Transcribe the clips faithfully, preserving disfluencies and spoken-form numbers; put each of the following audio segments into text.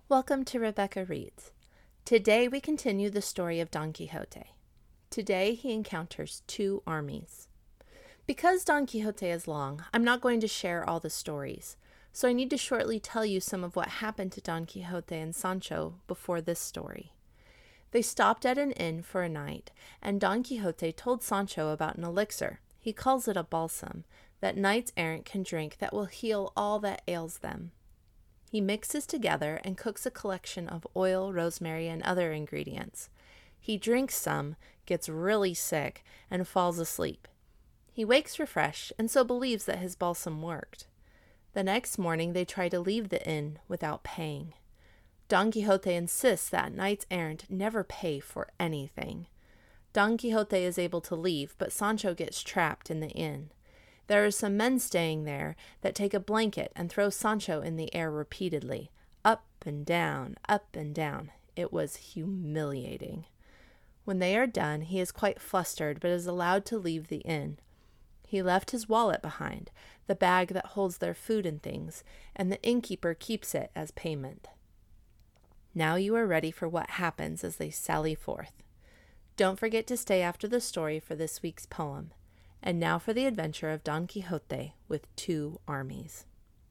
Welcome to Rebecca Reads. Today we continue the story of Don Quixote. Today he encounters two armies. Because Don Quixote is long, I'm not going to share all the stories, so I need to shortly tell you some of what happened to Don Quixote and Sancho before this story. They stopped at an inn for a night, and Don Quixote told Sancho about an elixir, he calls it a balsam, that knights errant can drink that will heal all that ails them. He mixes together and cooks a collection of oil, rosemary, and other ingredients. He drinks some, gets really sick, and falls asleep. He wakes refreshed, and so believes that his balsam worked. The next morning they try to leave the inn without paying. Don Quixote insists that knights errant never pay for anything. Don Quixote is able to leave, but Sancho gets trapped in the inn. There are some men staying there that take a blanket and throw Sancho in the air repeatedly, up and down, up and down. It was humiliating. When they are done, he is quite flustered, but is allowed to leave the inn. He left his wallet behind, the bag that holds their food and things, and the innkeeper keeps it as payment. Now you are ready for what happens as they sally forth. Don't forget to stay after the story for this week's poem. And now for the adventure of Don Quixote with two armies.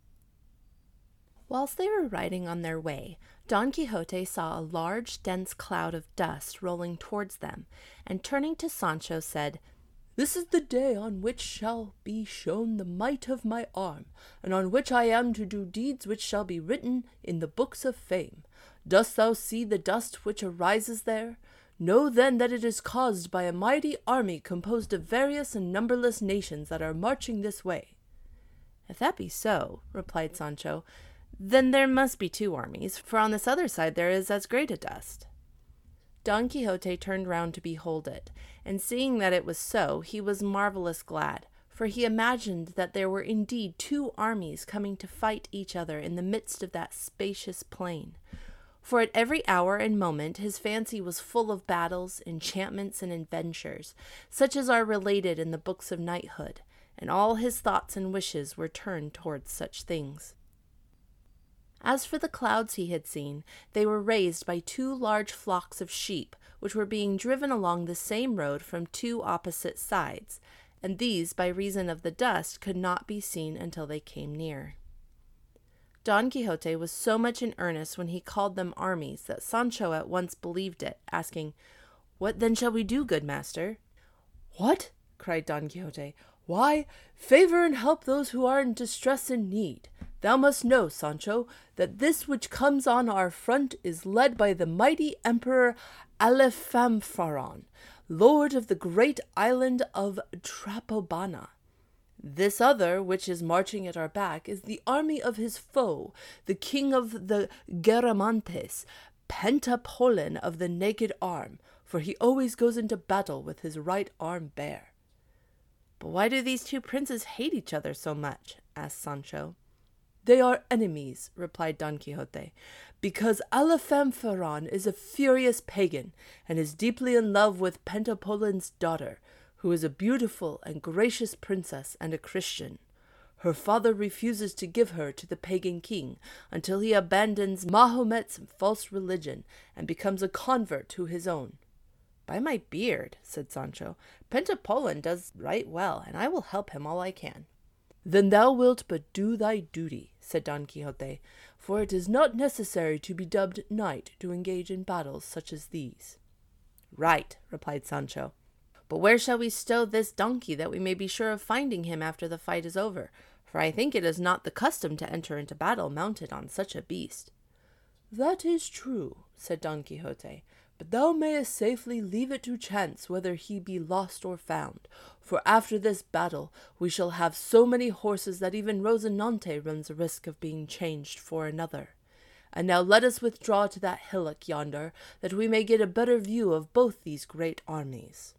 Whilst they were riding on their way, Don Quixote saw a large, dense cloud of dust rolling towards them, and turning to Sancho said, "This is the day on which shall be shown the might of my arm, and on which I am to do deeds which shall be written in the books of fame. Dost thou see the dust which arises there? Know then that it is caused by a mighty army composed of various and numberless nations that are marching this way." "If that be so," replied Sancho, "then there must be two armies, for on this other side there is as great a dust." Don Quixote turned round to behold it, and seeing that it was so, he was marvellous glad, for he imagined that there were indeed two armies coming to fight each other in the midst of that spacious plain. For at every hour and moment his fancy was full of battles, enchantments, and adventures, such as are related in the books of knighthood, and all his thoughts and wishes were turned towards such things. As for the clouds he had seen, they were raised by two large flocks of sheep, which were being driven along the same road from two opposite sides, and these, by reason of the dust, could not be seen until they came near. Don Quixote was so much in earnest when he called them armies that Sancho at once believed it, asking, "What then shall we do, good master?" "What?" cried Don Quixote. "Why, favor and help those who are in distress and need. Thou must know, Sancho, that this which comes on our front is led by the mighty Emperor Alifanfaron, lord of the great island of Trapobana. This other, which is marching at our back, is the army of his foe, the king of the Garamantes, Pentapolin of the naked arm, for he always goes into battle with his right arm bare." "But why do these two princes hate each other so much?" asked Sancho. "They are enemies," replied Don Quixote, "because Alifanfaron is a furious pagan, and is deeply in love with Pentapolin's daughter, who is a beautiful and gracious princess and a Christian. Her father refuses to give her to the pagan king until he abandons Mahomet's false religion and becomes a convert to his own." "By my beard," said Sancho, "Pentapolin does right well, and I will help him all I can." "Then thou wilt but do thy duty," said Don Quixote, "for it is not necessary to be dubbed knight to engage in battles such as these." "Right," replied Sancho. "But where shall we stow this donkey that we may be sure of finding him after the fight is over? For I think it is not the custom to enter into battle mounted on such a beast." "That is true," said Don Quixote, "but thou mayest safely leave it to chance whether he be lost or found, for after this battle we shall have so many horses that even Rocinante runs a risk of being changed for another. And now let us withdraw to that hillock yonder, that we may get a better view of both these great armies."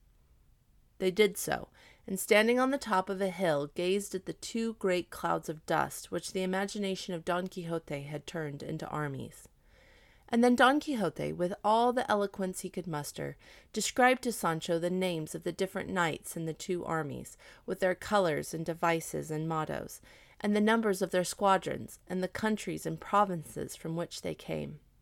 They did so, and standing on the top of a hill gazed at the two great clouds of dust which the imagination of Don Quixote had turned into armies. And then Don Quixote, with all the eloquence he could muster, described to Sancho the names of the different knights in the two armies, with their colours and devices and mottos, and the numbers of their squadrons, and the countries and provinces from which they came.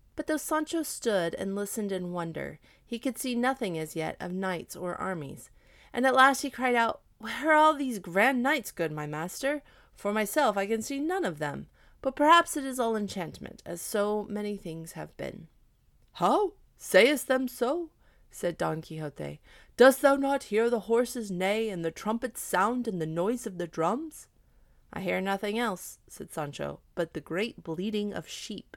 But though Sancho stood and listened in wonder, he could see nothing as yet of knights or armies. And at last he cried out, "Where are all these grand knights, good my master? For myself I can see none of them, but perhaps it is all enchantment, as so many things have been." "How? Sayest them so?" said Don Quixote. "Dost thou not hear the horses neigh, and the trumpets sound, and the noise of the drums?" "I hear nothing else," said Sancho, "but the great bleating of sheep."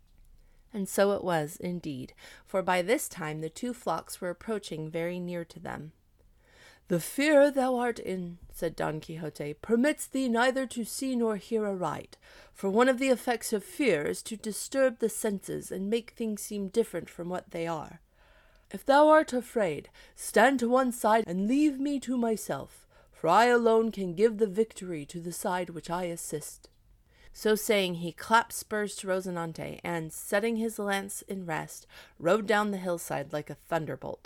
And so it was, indeed, for by this time the two flocks were approaching very near to them. "The fear thou art in," said Don Quixote, "permits thee neither to see nor hear aright, for one of the effects of fear is to disturb the senses and make things seem different from what they are. If thou art afraid, stand to one side and leave me to myself, for I alone can give the victory to the side which I assist." So saying, he clapped spurs to Rocinante, and, setting his lance in rest, rode down the hillside like a thunderbolt.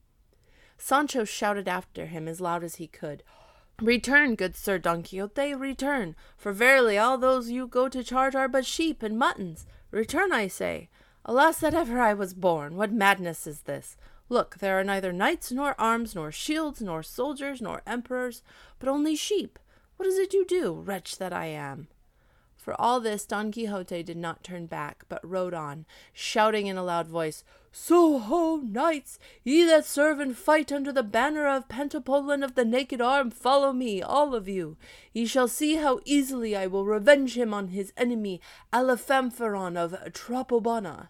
Sancho shouted after him as loud as he could, "Return, good Sir Don Quixote, return, for verily all those you go to charge are but sheep and muttons. Return, I say. Alas that ever I was born! What madness is this? Look, there are neither knights, nor arms, nor shields, nor soldiers, nor emperors, but only sheep. What is it you do, wretch that I am?" For all this Don Quixote did not turn back, but rode on, shouting in a loud voice, "So ho, knights, ye that serve and fight under the banner of Pentapolin of the Naked Arm, follow me, all of you. Ye shall see how easily I will revenge him on his enemy Alifanfaron of Trapobana."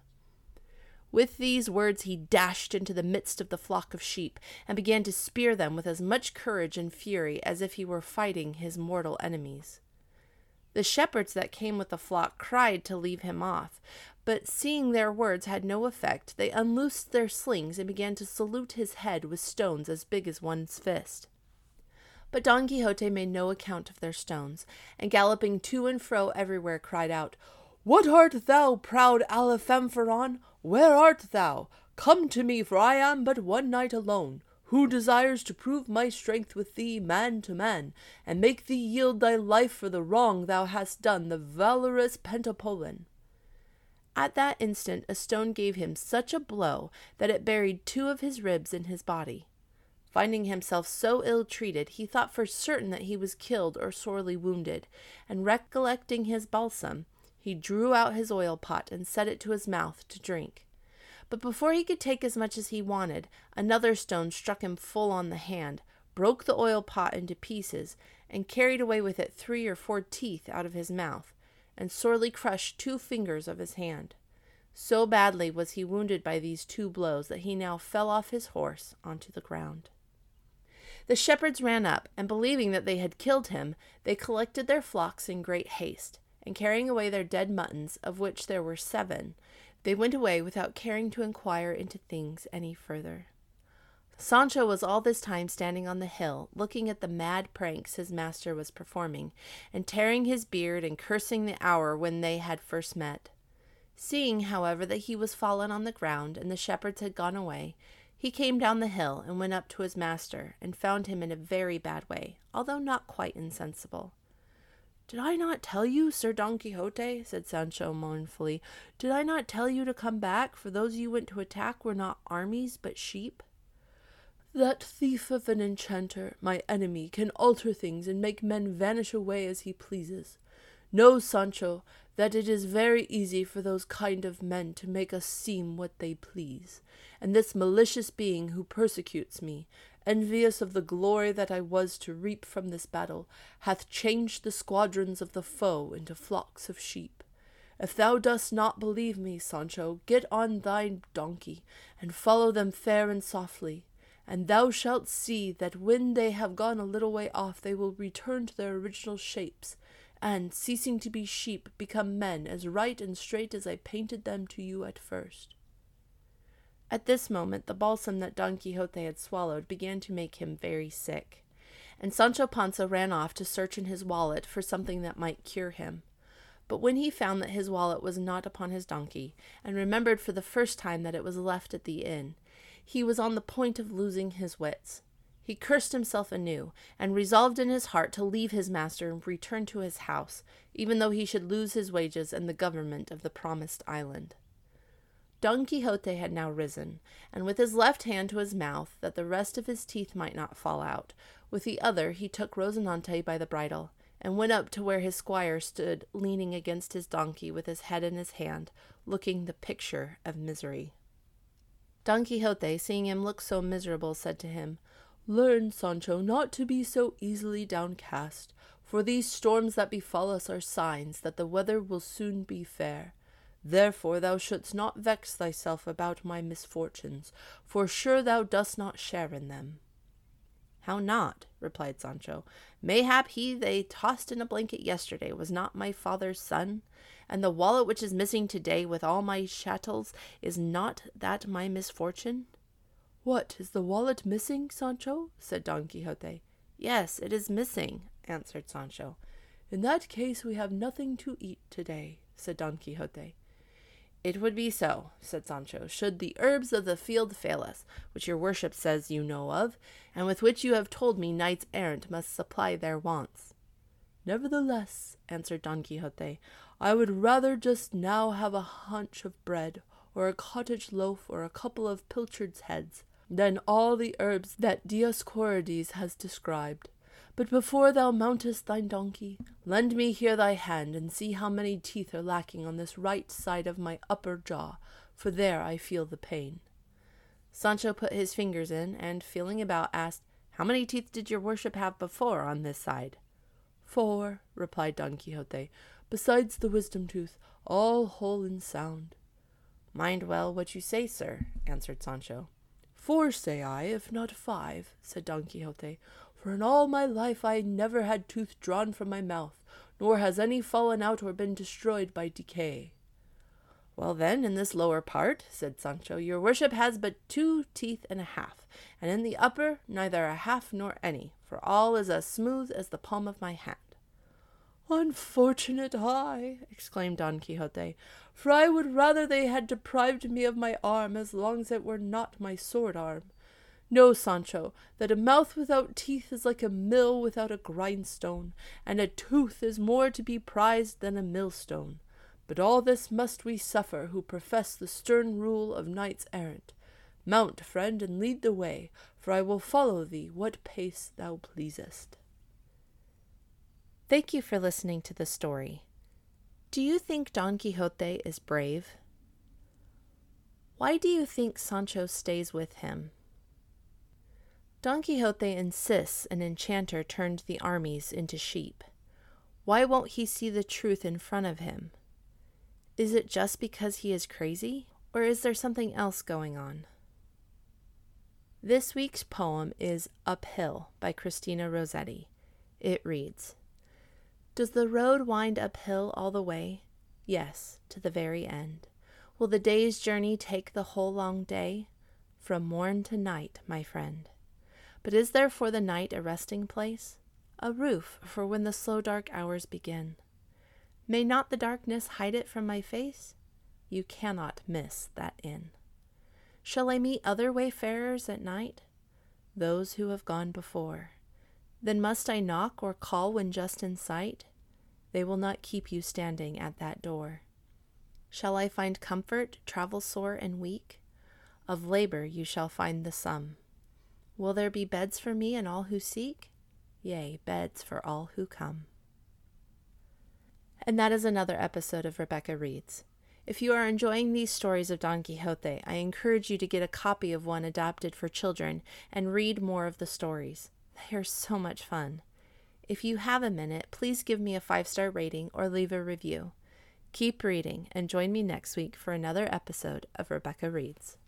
With these words he dashed into the midst of the flock of sheep, and began to spear them with as much courage and fury as if he were fighting his mortal enemies. The shepherds that came with the flock cried to leave him off, but seeing their words had no effect, they unloosed their slings and began to salute his head with stones as big as one's fist. But Don Quixote made no account of their stones, and galloping to and fro everywhere cried out, "What art thou, proud Alifanfaron? Where art thou? Come to me, for I am but one knight alone, who desires to prove my strength with thee man to man, and make thee yield thy life for the wrong thou hast done the valorous Pentapolin." At that instant a stone gave him such a blow that it buried two of his ribs in his body. Finding himself so ill-treated, he thought for certain that he was killed or sorely wounded, and recollecting his balsam, he drew out his oil pot and set it to his mouth to drink. But before he could take as much as he wanted, another stone struck him full on the hand, broke the oil pot into pieces, and carried away with it three or four teeth out of his mouth, and sorely crushed two fingers of his hand. So badly was he wounded by these two blows that he now fell off his horse onto the ground. The shepherds ran up, and believing that they had killed him, they collected their flocks in great haste, and carrying away their dead muttons, of which there were seven, they went away without caring to inquire into things any further. Sancho was all this time standing on the hill, looking at the mad pranks his master was performing, and tearing his beard and cursing the hour when they had first met. Seeing, however, that he was fallen on the ground, and the shepherds had gone away, he came down the hill and went up to his master, and found him in a very bad way, although not quite insensible. "Did I not tell you, Sir Don Quixote," said Sancho mournfully, "did I not tell you to come back, for those you went to attack were not armies but sheep?" "That thief of an enchanter, my enemy, can alter things and make men vanish away as he pleases. Know, Sancho, that it is very easy for those kind of men to make us seem what they please, and this malicious being who persecutes me, envious of the glory that I was to reap from this battle, hath changed the squadrons of the foe into flocks of sheep. If thou dost not believe me, Sancho, get on thy donkey, and follow them fair and softly, and thou shalt see that when they have gone a little way off they will return to their original shapes, and, ceasing to be sheep, become men as right and straight as I painted them to you at first." At this moment the balsam that Don Quixote had swallowed began to make him very sick, and Sancho Panza ran off to search in his wallet for something that might cure him. But when he found that his wallet was not upon his donkey, and remembered for the first time that it was left at the inn, he was on the point of losing his wits. He cursed himself anew, and resolved in his heart to leave his master and return to his house, even though he should lose his wages and the government of the promised island. Don Quixote had now risen, and with his left hand to his mouth, that the rest of his teeth might not fall out, with the other he took Rocinante by the bridle, and went up to where his squire stood leaning against his donkey with his head in his hand, looking the picture of misery. Don Quixote, seeing him look so miserable, said to him, "Learn, Sancho, not to be so easily downcast, for these storms that befall us are signs that the weather will soon be fair. Therefore thou shouldst not vex thyself about my misfortunes, for sure thou dost not share in them." "How not?" replied Sancho. "Mayhap he they tossed in a blanket yesterday was not my father's son, and the wallet which is missing today with all my chattels, is not that my misfortune?" "What, is the wallet missing, Sancho?" said Don Quixote. "Yes, it is missing," answered Sancho. "In that case we have nothing to eat today," said Don Quixote. "It would be so," said Sancho, "should the herbs of the field fail us, which your worship says you know of, and with which you have told me knights errant must supply their wants." "Nevertheless," answered Don Quixote, "I would rather just now have a hunch of bread, or a cottage loaf, or a couple of pilchards' heads, than all the herbs that Dioscorides has described. But before thou mountest thy donkey, lend me here thy hand, and see how many teeth are lacking on this right side of my upper jaw, for there I feel the pain." Sancho put his fingers in, and feeling about, asked, "How many teeth did your worship have before on this side?" "Four," replied Don Quixote, "besides the wisdom tooth, all whole and sound." "Mind well what you say, sir," answered Sancho. "Four, say I, if not five," said Don Quixote, "for in all my life I never had tooth drawn from my mouth, nor has any fallen out or been destroyed by decay." "Well then, in this lower part," said Sancho, "your worship has but two teeth and a half, and in the upper neither a half nor any, for all is as smooth as the palm of my hand." "Unfortunate I!" exclaimed Don Quixote, "for I would rather they had deprived me of my arm as long as it were not my sword arm. Know, Sancho, that a mouth without teeth is like a mill without a grindstone, and a tooth is more to be prized than a millstone. But all this must we suffer who profess the stern rule of knights errant. Mount, friend, and lead the way, for I will follow thee what pace thou pleasest." Thank you for listening to the story. Do you think Don Quixote is brave? Why do you think Sancho stays with him? Don Quixote insists an enchanter turned the armies into sheep. Why won't he see the truth in front of him? Is it just because he is crazy, or is there something else going on? This week's poem is Uphill by Christina Rossetti. It reads, "Does the road wind uphill all the way? Yes, to the very end. Will the day's journey take the whole long day? From morn to night, my friend. But is there for the night a resting place? A roof for when the slow dark hours begin? May not the darkness hide it from my face? You cannot miss that inn. Shall I meet other wayfarers at night? Those who have gone before. Then must I knock or call when just in sight? They will not keep you standing at that door. Shall I find comfort, travel sore and weak? Of labor you shall find the sum. Will there be beds for me and all who seek? Yea, beds for all who come." And that is another episode of Rebecca Reads. If you are enjoying these stories of Don Quixote, I encourage you to get a copy of one adapted for children and read more of the stories. They are so much fun. If you have a minute, please give me a five-star rating or leave a review. Keep reading and join me next week for another episode of Rebecca Reads.